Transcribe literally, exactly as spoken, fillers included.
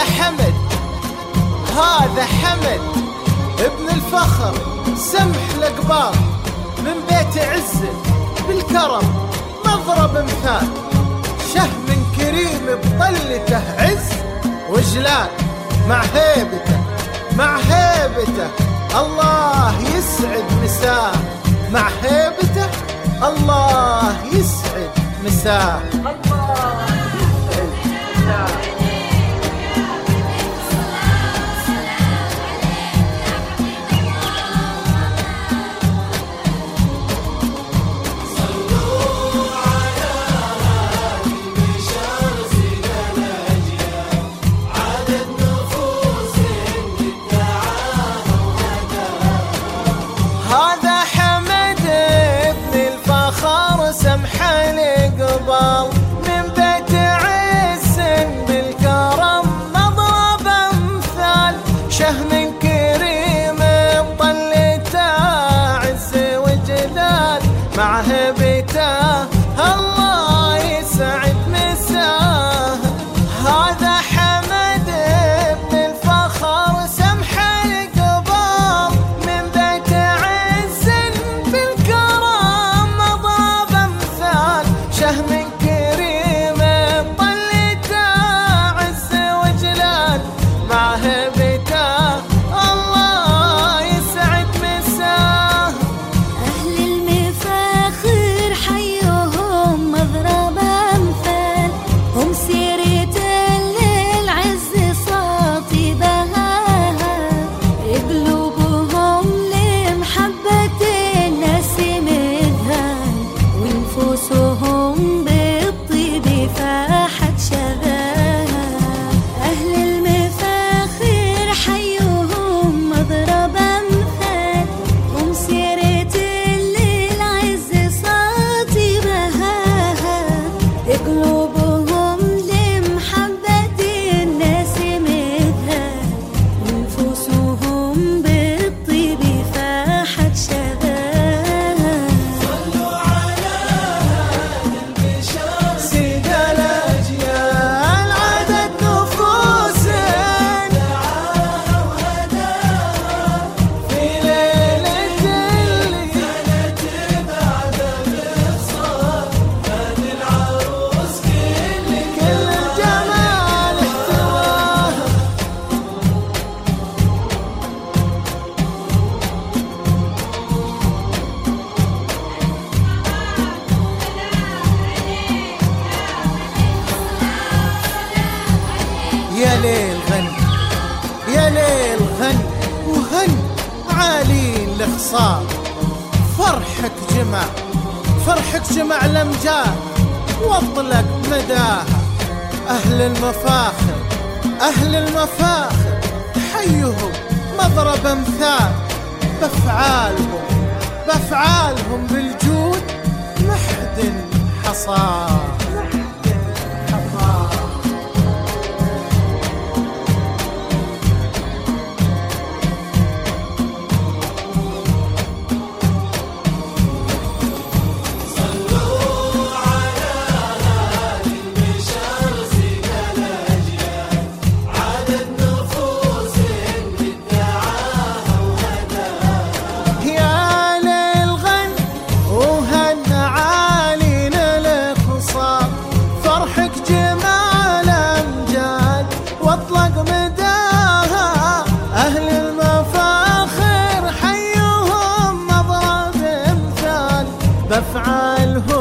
حمد، هذا حمد ابن الفخر سمح الأقباط من بيت عز بالكرم مضرب مثال، شهم كريم بطلته عز وجلال، مع هيبته مع هيبته الله يسعد مساه، مع هيبته الله يسعد مساه. الله يسعد مساه. هذا حمد ابن الفخر سمح الإقبال من بيت عز بالكرم مضرب أمثال، شهم كريم بطلته عز وجلال، مع هبته الله يسعد مساه. هذا حمد ابن الفخر سمح الإقبال من بيت عز بالكرم مضرب أمثال، شهم كريم بطلته عز وجلال، مع هبته الله يسعد مساه. أهل المفاخر حيهم مضرب أمثال، هم سيرة للعز صاطي بهاها، قلوبهم لمحبة الناس مذهال، ونفوسهم بالطيب فاحت شذاها. أهل المفاخر حيهم مضرب أمثال، هم سيرة للعز صاطي بهاها، قلوبهم لمحبة الناس مذهال، ونفوسهم بالطيب فاحت شذاها. صلوا على هادي البشر سيد الأجيال، عدد نفوس دعاها وهداها في ليلة اللي كانت بعد الإخصار، هذه العروس كل كل الجمال احتواها. يا ليل غن يا ليل غن وهن عالين الخصام، فرحك جمع فرحك جمع الأمجاد واطلق مداها. أهل المفاخر أهل المفاخر حيهم مضرب أمثال، بأفعالهم بأفعالهم بالجود محد حصاه. يا ليل غن وهن عالينا الخصام، فرحك جمال أمجاد واطلق مداها. أهل المفاخر حيهم مضرب أمثال، بأفعالهم